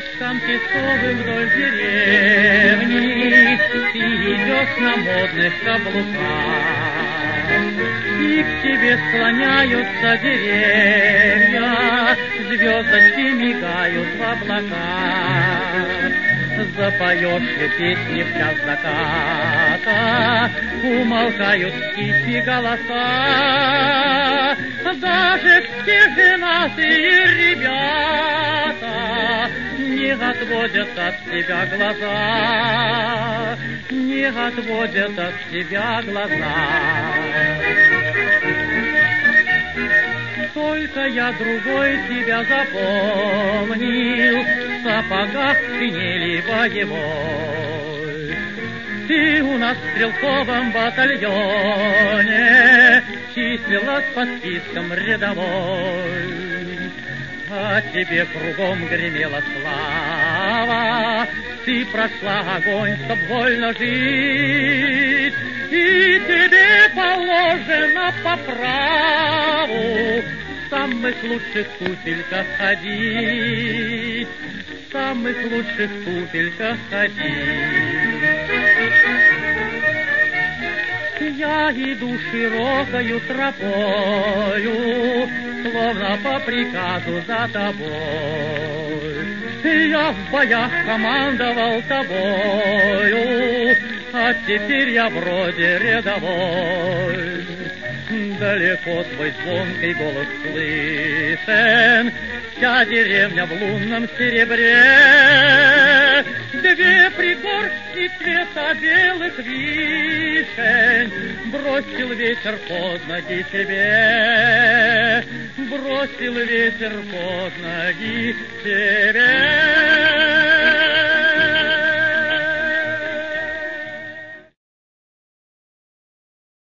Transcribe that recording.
дорожкам песковым вдоль деревни ты идешь на модных каблуках, и к тебе склоняются деревья, звездочки мигают в облаках. Запоешь ли песни в час заката, умолкают птичьи голоса. Даже все женатые ребята не отводят от тебя глаза, не отводят от тебя глаза. Только я другой тебя запомнил, в сапогах шинели боевой. Ты у нас в стрелковом батальоне числилась по спискам рядовой. А тебе кругом гремела слава, ты прошла огонь, чтоб вольно жить, и тебе положено по праву в самых лучших туфельках ходить, в самых лучших туфельках ходить. Я иду широкою тропою, словно по приказу за тобой. Я в боях командовал тобою, а теперь я вроде рядовой. Далеко твой звонкий голос слышен, вся деревня в лунном серебре. Две пригоршни цвета белых вишень бросил ветер под ноги тебе, бросил ветер под ноги тебе.